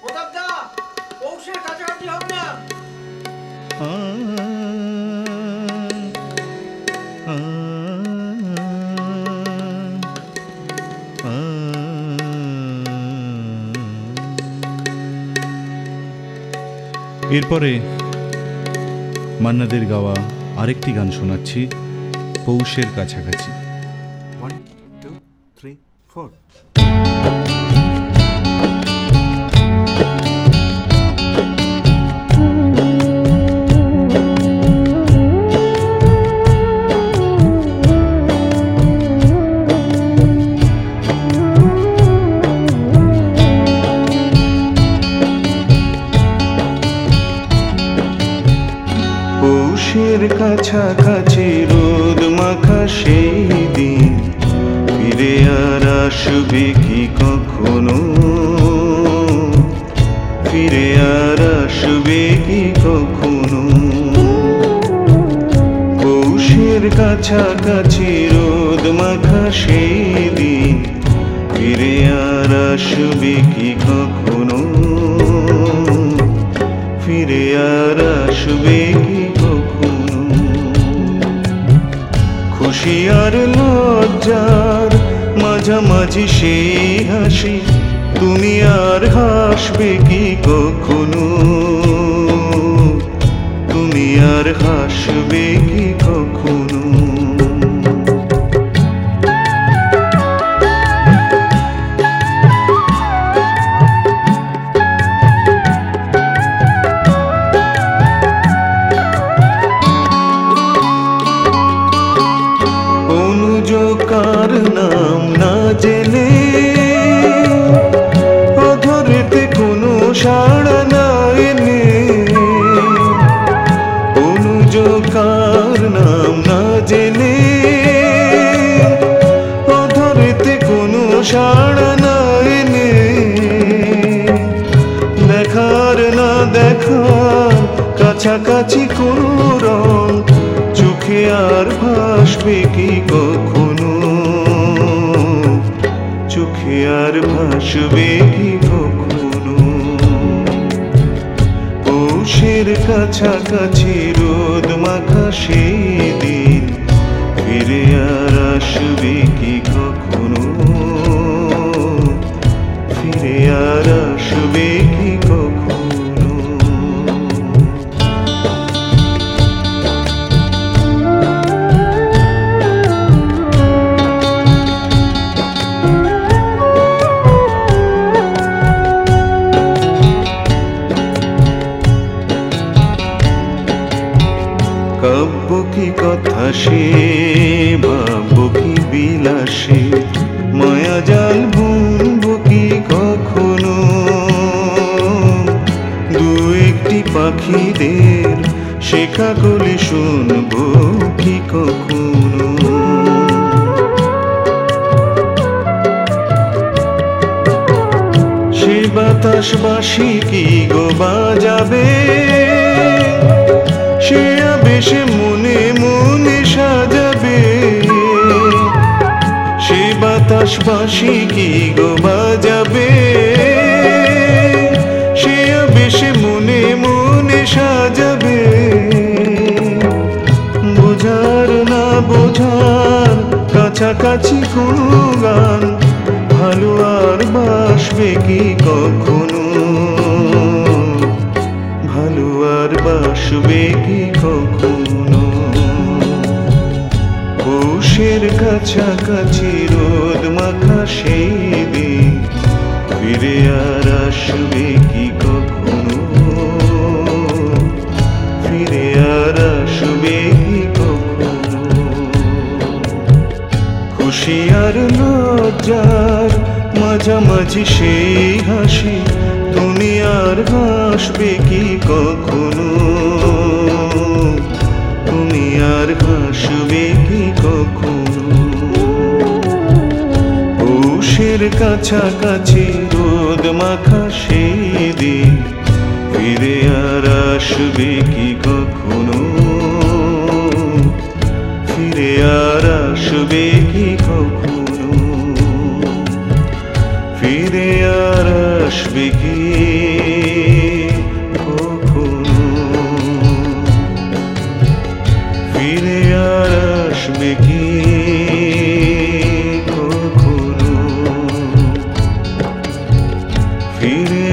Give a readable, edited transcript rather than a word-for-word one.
পৌষের কাছাকাছি হোক না। এরপরে মান্নাদের গাওয়া আরেকটি গান শোনাচ্ছি, পৌষের কাছাকাছি। 1 2 3 4। পৌষের কাছাকাছি রোদ মাখা সেই দিন ফিরে আর আসবে কি কখনো, ফিরে আর আসবে কি কখনো। পৌষের কাছাকাছি রোদ মাখা সেই দিন ফিরে আর আসবে কি কখনো, ফিরে আর আসবে কি কখনো। খুশি আর লজ্জার মাঝামাঝি সেই হাসি তুমি আর হাসবে কি কখনো, তুমি আর হাসবে কি কখনো। কার নাম না জেনে অধরেতে কোনো সাড়া না এনে, অনুজ কার নাম না জেনে অধরেতে কোনো সাড়া না এনে, দেখার না দেখার কাছাকাছি কোনো রং চোখে আর ভাসবে কি কখনো, চোখে আর ভাসবে কি কখনো। পৌষের কাছাকাছি রোদ মাখা সেই দিন ফিরে আর আসবে কি কখনো, ফিরে আর আসবে কি কখনো। কাব্য কি কথা সে ভাবব কি বিলাসে, মায়া জাল বুনব কি কখনো, দু একটি পাখিদের শেখা কলি শুনব কি কখনো। সে বাতাস বাসি কি গো বাজাবে, সে আবেশে মনে মনে সাজাবে, সে বাতাস বাসি কি গো বাজাবে, সে আবেশে মনে মনে সাজাবে। বোঝার না বোঝার কাছাকাছি কোনো গান ভালো আর বাসবে কি কখনো, ভালো আর বাসবে কি কখনো। পৌষের কাছাকাছি রোদ মাখা সেই দিন ফিরে আর আসবে কি কখনো, ফিরে আর আসবে কি কখনো। খুশি আর লজ্জার মাঝামাঝি সেই হাসি তুমি আর হাসবে কি কখনো, তুমি আর হাসবে কি কখনো। পৌষের কাছাকাছি রোদ মাখা সেই দিন ফিরে আর আসবে কি কখনো, ফিরে আর আসবে কি কখনো, ফিরে আর আসবে আসবে কি কখনো, ফিরে আর আসবে কি কখনো, ফিরে